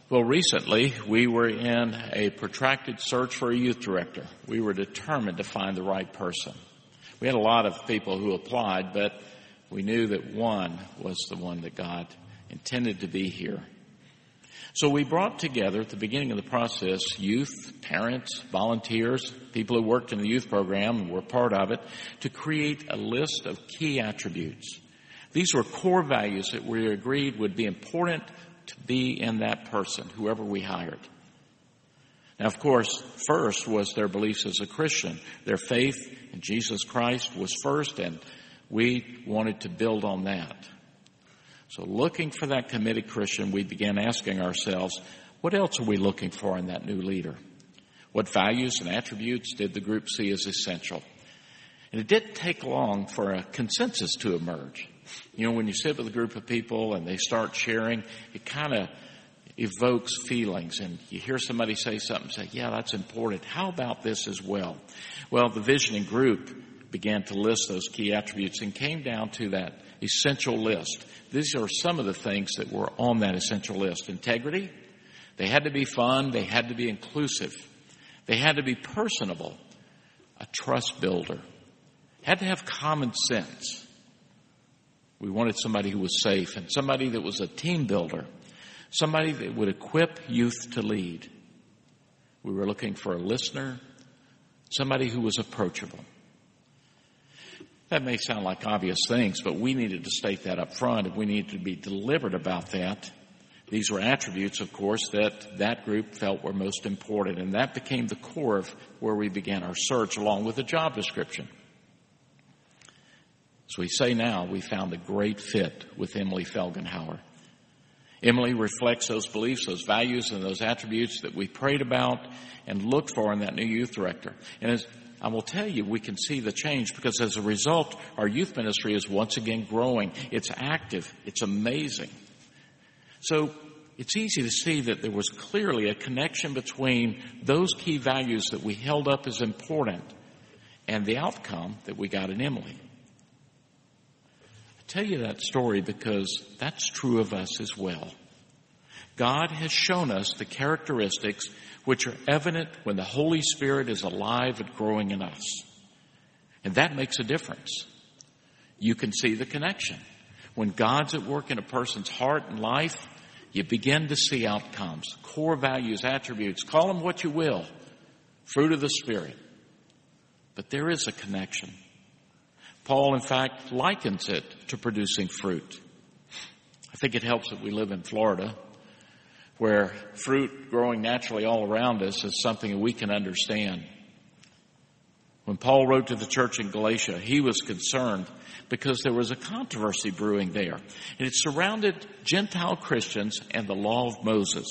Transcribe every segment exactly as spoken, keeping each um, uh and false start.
Well, recently we were in a protracted search for a youth director. We were determined to find the right person. We had a lot of people who applied, but we knew that one was the one that God intended to be here. So we brought together at the beginning of the process youth, parents, volunteers, people who worked in the youth program and were part of it, to create a list of key attributes. These were core values that we agreed would be important to be in that person, whoever we hired. Now, of course, first was their beliefs as a Christian. Their faith in Jesus Christ was first, and we wanted to build on that. So looking for that committed Christian, we began asking ourselves, what else are we looking for in that new leader? What values and attributes did the group see as essential? And it didn't take long for a consensus to emerge. You know, when you sit with a group of people and they start sharing, it kind of evokes feelings. And you hear somebody say something, say, yeah, that's important. How about this as well? Well, the visioning group began to list those key attributes and came down to that essential list. These are some of the things that were on that essential list. Integrity. They had to be fun. They had to be inclusive. They had to be personable. A trust builder. Had to have common sense. We wanted somebody who was safe and somebody that was a team builder, somebody that would equip youth to lead. We were looking for a listener, somebody who was approachable. That may sound like obvious things, but we needed to state that up front, and we needed to be deliberate about that. These were attributes, of course, that that group felt were most important, and that became the core of where we began our search, along with a job description. As we say now, we found a great fit with Emily Felgenhauer. Emily reflects those beliefs, those values, and those attributes that we prayed about and looked for in that new youth director. And as I will tell you, we can see the change because as a result, our youth ministry is once again growing. It's active. It's amazing. So it's easy to see that there was clearly a connection between those key values that we held up as important and the outcome that we got in Emily. Tell you that story because that's true of us as well. God has shown us the characteristics which are evident when the Holy Spirit is alive and growing in us. And that makes a difference. You can see the connection. When God's at work in a person's heart and life, you begin to see outcomes, core values, attributes, call them what you will, fruit of the Spirit. But there is a connection. Paul, in fact, likens it to producing fruit. I think it helps that we live in Florida, where fruit growing naturally all around us is something that we can understand. When Paul wrote to the church in Galatia, he was concerned because there was a controversy brewing there. And it surrounded Gentile Christians and the law of Moses.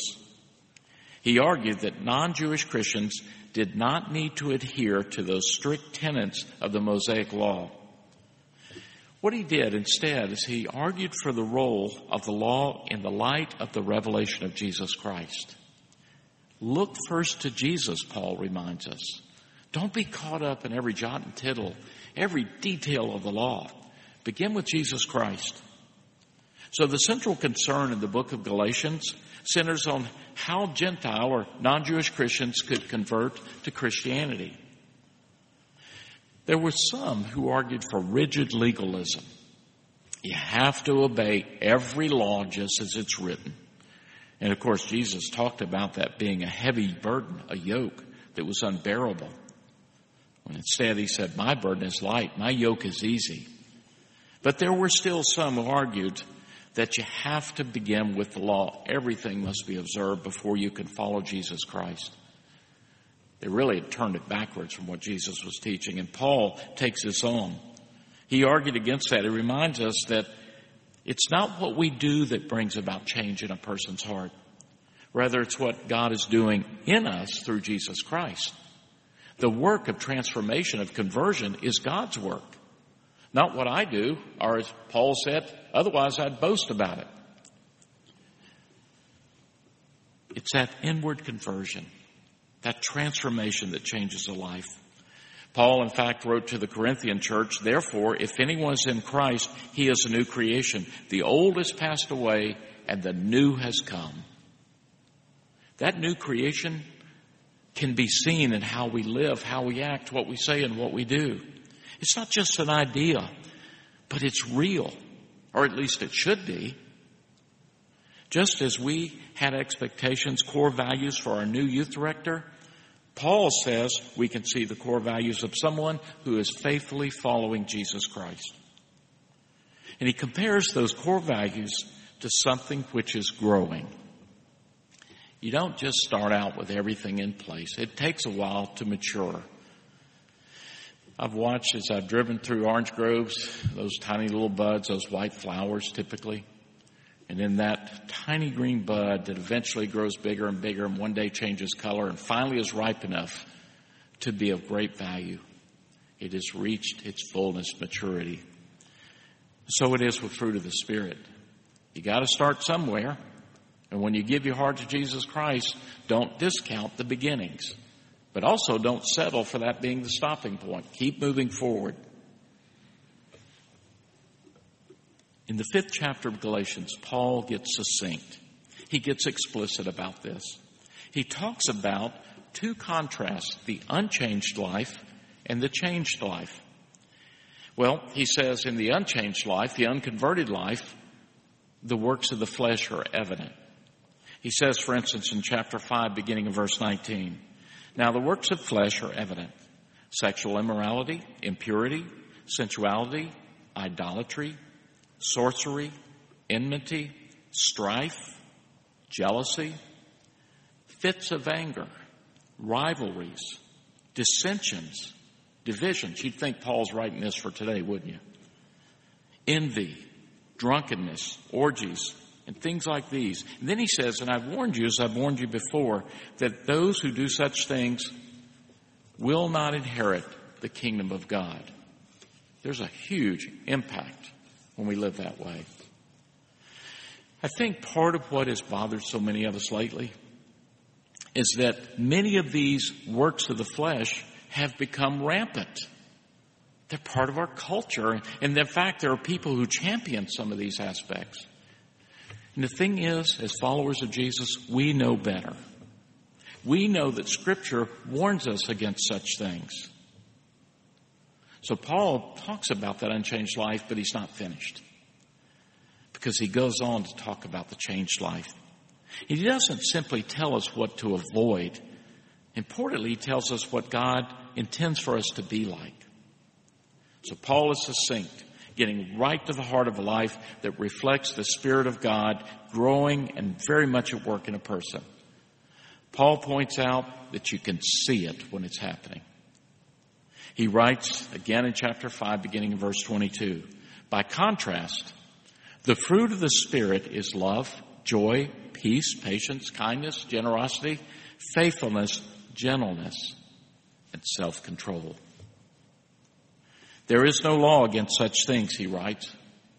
He argued that non-Jewish Christians did not need to adhere to those strict tenets of the Mosaic law. What he did instead is he argued for the role of the law in the light of the revelation of Jesus Christ. Look first to Jesus, Paul reminds us. Don't be caught up in every jot and tittle, every detail of the law. Begin with Jesus Christ. So the central concern in the book of Galatians centers on how Gentile or non-Jewish Christians could convert to Christianity. There were some who argued for rigid legalism. You have to obey every law just as it's written. And of course, Jesus talked about that being a heavy burden, a yoke that was unbearable. When instead he said, my burden is light, my yoke is easy. But there were still some who argued that you have to begin with the law. Everything must be observed before you can follow Jesus Christ. They really had turned it backwards from what Jesus was teaching. And Paul takes this on. He argued against that. He reminds us that it's not what we do that brings about change in a person's heart. Rather, it's what God is doing in us through Jesus Christ. The work of transformation, of conversion, is God's work. Not what I do, or as Paul said, otherwise I'd boast about it. It's that inward conversion, that transformation that changes a life. Paul, in fact, wrote to the Corinthian church, therefore, if anyone is in Christ, he is a new creation. The old has passed away and the new has come. That new creation can be seen in how we live, how we act, what we say, and what we do. It's not just an idea, but it's real, or at least it should be. Just as we had expectations, core values for our new youth director, Paul says we can see the core values of someone who is faithfully following Jesus Christ. And he compares those core values to something which is growing. You don't just start out with everything in place. It takes a while to mature. I've watched as I've driven through orange groves, those tiny little buds, those white flowers typically, and then that tiny green bud that eventually grows bigger and bigger and one day changes color and finally is ripe enough to be of great value. It has reached its fullness, maturity. So it is with fruit of the Spirit. You got to start somewhere. And when you give your heart to Jesus Christ, don't discount the beginnings. But also don't settle for that being the stopping point. Keep moving forward. In the fifth chapter of Galatians, Paul gets succinct. He gets explicit about this. He talks about two contrasts, the unchanged life and the changed life. Well, he says in the unchanged life, the unconverted life, the works of the flesh are evident. He says, for instance, in chapter five, beginning in verse nineteen, now the works of flesh are evident: sexual immorality, impurity, sensuality, idolatry, sorcery, enmity, strife, jealousy, fits of anger, rivalries, dissensions, divisions. You'd think Paul's writing this for today, wouldn't you? Envy, drunkenness, orgies, and things like these. And then he says, and I've warned you, as I've warned you before, that those who do such things will not inherit the kingdom of God. There's a huge impact when we live that way. I think part of what has bothered so many of us lately is that many of these works of the flesh have become rampant. They're part of our culture. And in fact, there are people who champion some of these aspects. And the thing is, as followers of Jesus, we know better. We know that Scripture warns us against such things. So Paul talks about that unchanged life, but he's not finished. Because he goes on to talk about the changed life. He doesn't simply tell us what to avoid. Importantly, he tells us what God intends for us to be like. So Paul is succinct, getting right to the heart of a life that reflects the Spirit of God growing and very much at work in a person. Paul points out that you can see it when it's happening. He writes again in chapter five, beginning in verse twenty-two, by contrast, the fruit of the Spirit is love, joy, peace, patience, kindness, generosity, faithfulness, gentleness, and self-control. There is no law against such things, he writes.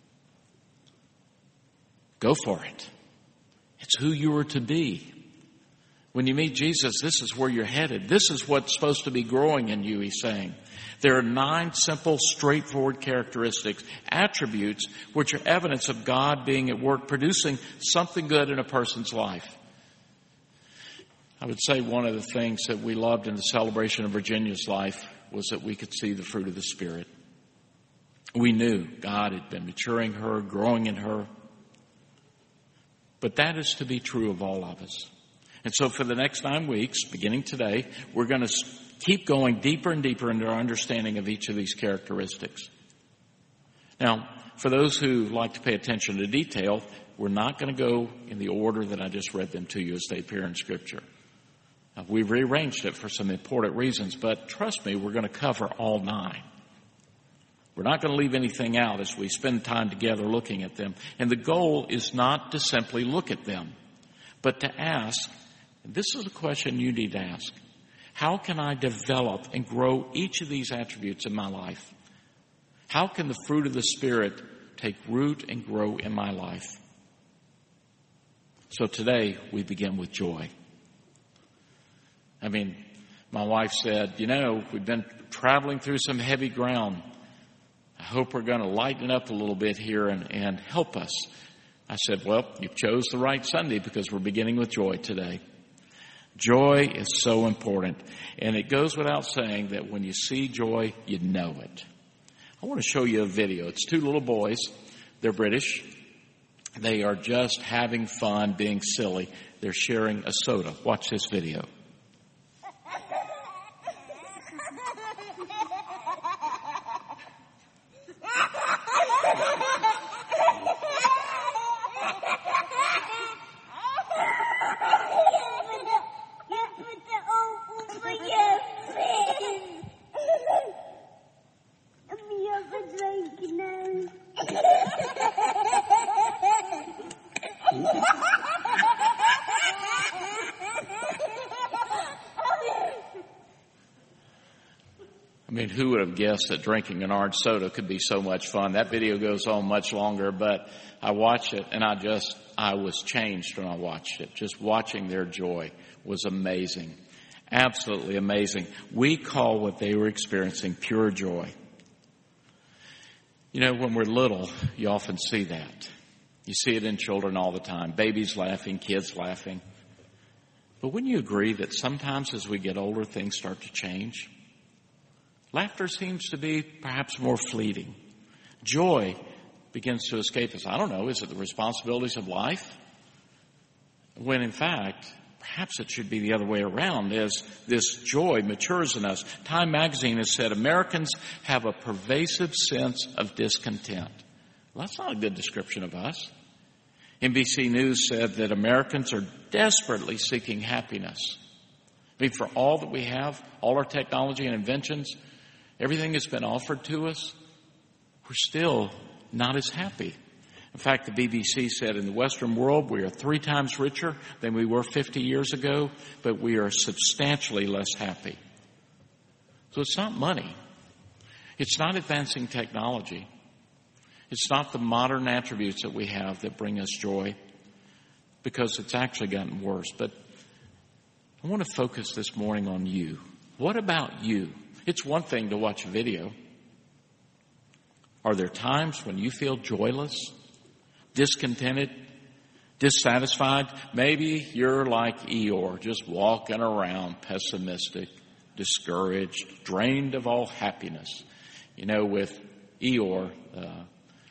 Go for it. It's who you are to be. When you meet Jesus, this is where you're headed. This is what's supposed to be growing in you, he's saying. There are nine simple, straightforward characteristics, attributes, which are evidence of God being at work, producing something good in a person's life. I would say one of the things that we loved in the celebration of Virginia's life was that we could see the fruit of the Spirit. We knew God had been maturing her, growing in her. But that is to be true of all of us. And so for the next nine weeks, beginning today, we're going to keep going deeper and deeper into our understanding of each of these characteristics. Now, for those who like to pay attention to detail, we're not going to go in the order that I just read them to you as they appear in Scripture. Now, we've rearranged it for some important reasons, but trust me, we're going to cover all nine. We're not going to leave anything out as we spend time together looking at them. And the goal is not to simply look at them, but to ask, and this is a question you need to ask, how can I develop and grow each of these attributes in my life? How can the fruit of the Spirit take root and grow in my life? So today we begin with joy. I mean, my wife said, you know, we've been traveling through some heavy ground. I hope we're going to lighten up a little bit here and, and help us. I said, well, you chose the right Sunday because we're beginning with joy today. Joy is so important. And it goes without saying that when you see joy, you know it. I want to show you a video. It's two little boys. They're British. They are just having fun, being silly. They're sharing a soda. Watch this video. I mean, who would have guessed that drinking an orange soda could be so much fun? That video goes on much longer, but I watched it and I just, I was changed when I watched it. Just watching their joy was amazing. Absolutely amazing. We call what they were experiencing pure joy. You know, when we're little, you often see that. You see it in children all the time. Babies laughing, kids laughing. But wouldn't you agree that sometimes as we get older, things start to change? Laughter seems to be perhaps more fleeting. Joy begins to escape us. I don't know, is it the responsibilities of life? When in fact, perhaps it should be the other way around as this joy matures in us. Time magazine has said Americans have a pervasive sense of discontent. Well, that's not a good description of us. N B C News said that Americans are desperately seeking happiness. I mean, for all that we have, all our technology and inventions, everything that's been offered to us, we're still not as happy. In fact, the B B C said in the Western world, we are three times richer than we were fifty years ago, but we are substantially less happy. So it's not money. It's not advancing technology. It's not the modern attributes that we have that bring us joy, because it's actually gotten worse. But I want to focus this morning on you. What about you? It's one thing to watch a video. Are there times when you feel joyless, discontented, dissatisfied? Maybe you're like Eeyore, just walking around pessimistic, discouraged, drained of all happiness. You know, with Eeyore, uh,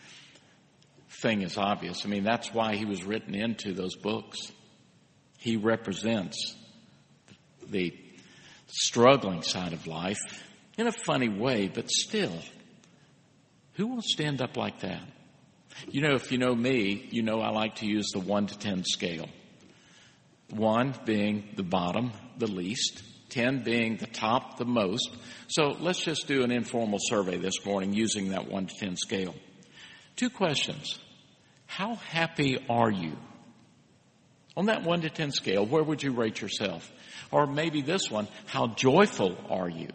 thing is obvious. I mean, that's why he was written into those books. He represents the struggling side of life in a funny way, but still, who wants to end up like that? You know, if you know me, you know I like to use the one to ten scale. One being the bottom, the least. Ten being the top, the most. So let's just do an informal survey this morning using that one to ten scale. Two questions. How happy are you? On that one to ten scale, where would you rate yourself? Or maybe this one, how joyful are you?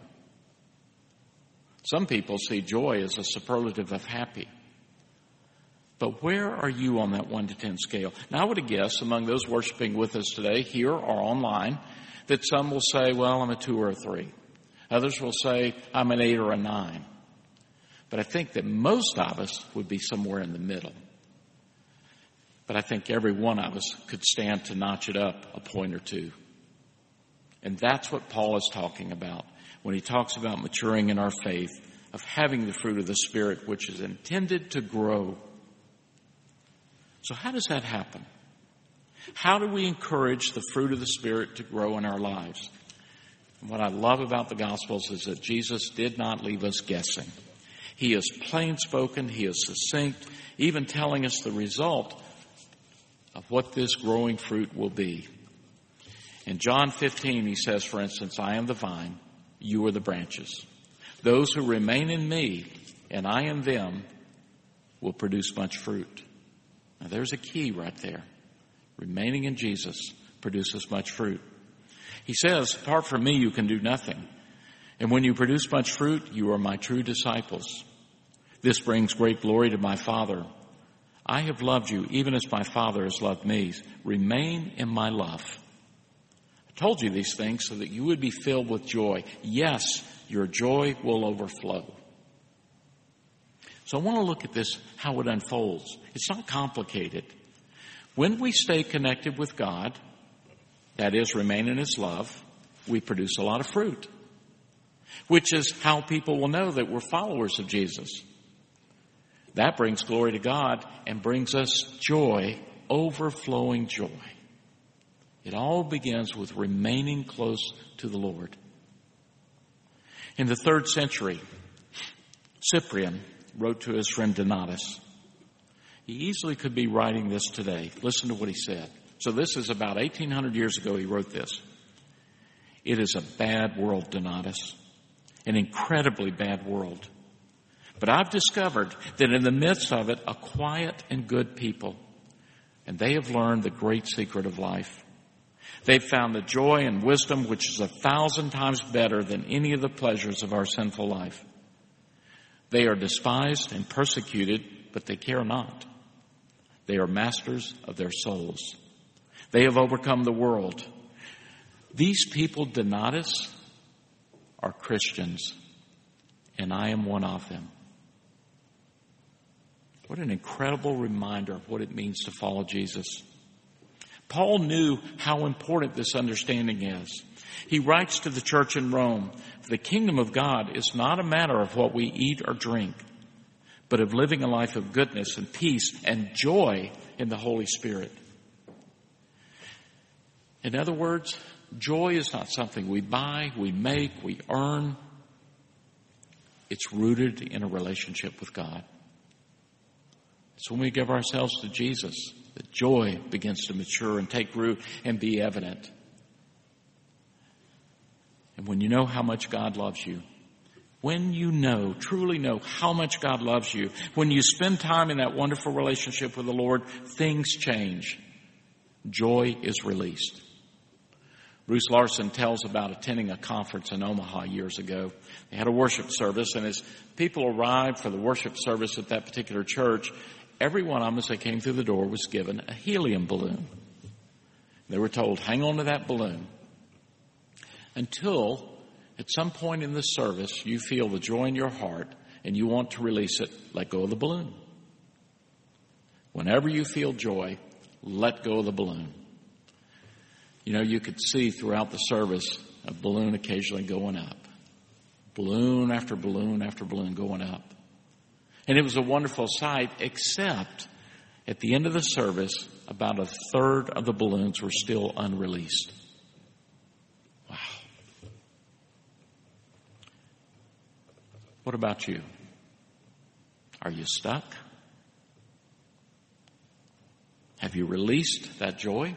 Some people see joy as a superlative of happy. But where are you on that one to ten scale? Now, I would have guessed among those worshiping with us today, here or online, that some will say, well, I'm a two or a three. Others will say, I'm an eight or a nine. But I think that most of us would be somewhere in the middle. But I think every one of us could stand to notch it up a point or two. And that's what Paul is talking about when he talks about maturing in our faith, of having the fruit of the Spirit, which is intended to grow. So how does that happen? How do we encourage the fruit of the Spirit to grow in our lives? And what I love about the Gospels is that Jesus did not leave us guessing. He is plain spoken, he is succinct, even telling us the result of what this growing fruit will be. In John fifteen, he says, for instance, I am the vine, you are the branches. Those who remain in me and I in them will produce much fruit. Now there's a key right there. Remaining in Jesus produces much fruit. He says, apart from me, you can do nothing. And when you produce much fruit, you are my true disciples. This brings great glory to my Father. I have loved you even as my Father has loved me. Remain in my love. I told you these things so that you would be filled with joy. Yes, your joy will overflow. So I want to look at this, how it unfolds. It's not complicated. When we stay connected with God, that is, remain in His love, we produce a lot of fruit, which is how people will know that we're followers of Jesus. That brings glory to God and brings us joy, overflowing joy. It all begins with remaining close to the Lord. In the third century, Cyprian wrote to his friend Donatus. He easily could be writing this today. Listen to what he said. So this is about eighteen hundred years ago he wrote this. It is a bad world, Donatus, an incredibly bad world. But I've discovered that in the midst of it, a quiet and good people, and they have learned the great secret of life. They've found the joy and wisdom which is a thousand times better than any of the pleasures of our sinful life. They are despised and persecuted, but they care not. They are masters of their souls. They have overcome the world. These people, Donatus, are Christians, and I am one of them. What an incredible reminder of what it means to follow Jesus. Paul knew how important this understanding is. He writes to the church in Rome, the kingdom of God is not a matter of what we eat or drink, but of living a life of goodness and peace and joy in the Holy Spirit. In other words, joy is not something we buy, we make, we earn. It's rooted in a relationship with God. It's when we give ourselves to Jesus that joy begins to mature and take root and be evident. And when you know how much God loves you, when you know, truly know how much God loves you, when you spend time in that wonderful relationship with the Lord, things change. Joy is released. Bruce Larson tells about attending a conference in Omaha years ago. They had a worship service, and as people arrived for the worship service at that particular church, every one of them, as they came through the door, was given a helium balloon. They were told, hang on to that balloon until at some point in the service you feel the joy in your heart and you want to release it. Let go of the balloon. Whenever you feel joy, let go of the balloon. You know, you could see throughout the service a balloon occasionally going up. Balloon after balloon after balloon going up. And it was a wonderful sight, except at the end of the service, about a third of the balloons were still unreleased. Wow. What about you? Are you stuck? Have you released that joy?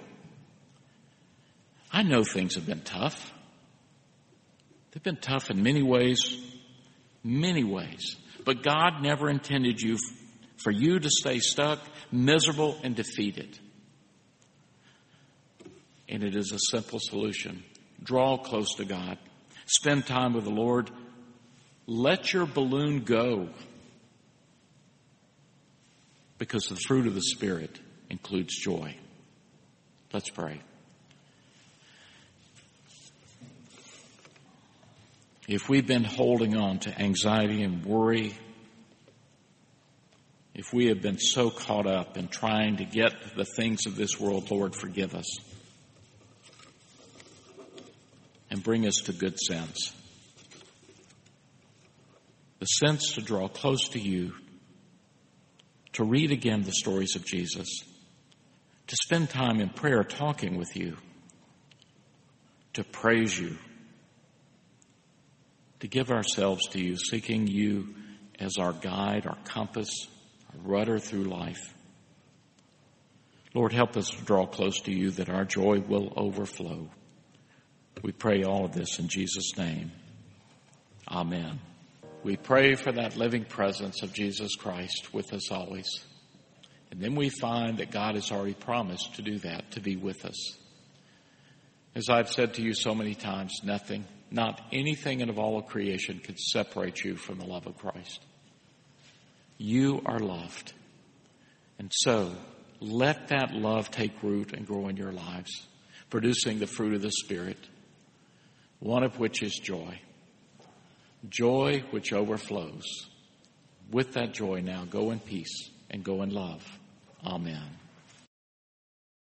I know things have been tough. They've been tough in many ways, many ways. But God never intended you for you to stay stuck, miserable, and defeated. And it is a simple solution. Draw close to God. Spend time with the Lord. Let your balloon go. Because the fruit of the Spirit includes joy. Let's pray. If we've been holding on to anxiety and worry, if we have been so caught up in trying to get the things of this world, Lord, forgive us. And bring us to good sense. The sense to draw close to you, to read again the stories of Jesus, to spend time in prayer talking with you, to praise you, to give ourselves to you, seeking you as our guide, our compass, our rudder through life. Lord, help us to draw close to you that our joy will overflow. We pray all of this in Jesus' name. Amen. We pray for that living presence of Jesus Christ with us always. And then we find that God has already promised to do that, to be with us. As I've said to you so many times, nothing, not anything in all of creation could separate you from the love of Christ. You are loved. And so, let that love take root and grow in your lives, producing the fruit of the Spirit, one of which is joy. Joy which overflows. With that joy now, go in peace and go in love. Amen.